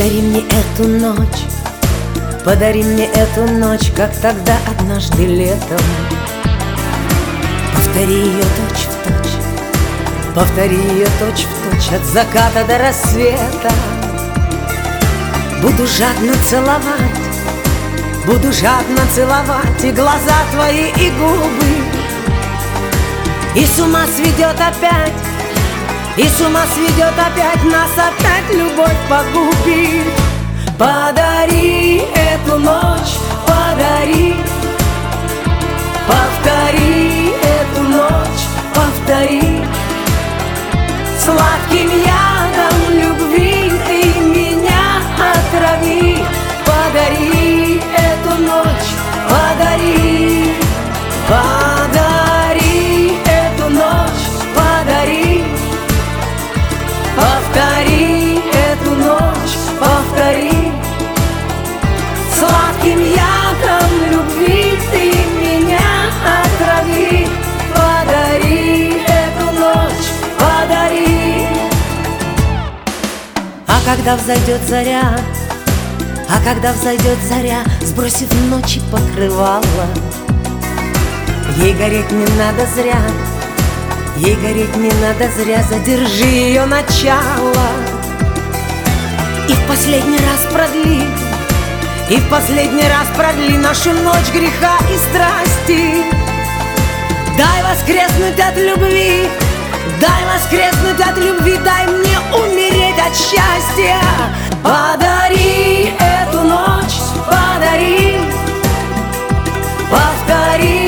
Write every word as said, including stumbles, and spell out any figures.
Подари мне эту ночь, подари мне эту ночь, как тогда однажды летом. Повтори ее точь в точь, повтори ее точь в точь, от заката до рассвета. Буду жадно целовать, буду жадно целовать и глаза твои, и губы. И с ума сведет опять, и с ума сведет опять, нас опять любовь погубит. Подари эту ночь, подари, повтори эту ночь, повтори. Сладким ядом любви ты меня отрави. Подари эту ночь, подари, подари эту ночь, подари. Повтори эту ночь, повтори. Сладким ядом любви ты меня отрави. Подари эту ночь, подари. А когда взойдет заря, а когда взойдет заря, сбросив ночи покрывало, ей гореть не надо зря, ей гореть не надо зря, задержи ее начало. И в последний раз продли, и в последний раз продли нашу ночь греха и страсти. Дай воскреснуть от любви, дай воскреснуть от любви, дай мне умереть от счастья. Подари эту ночь, подари, повтори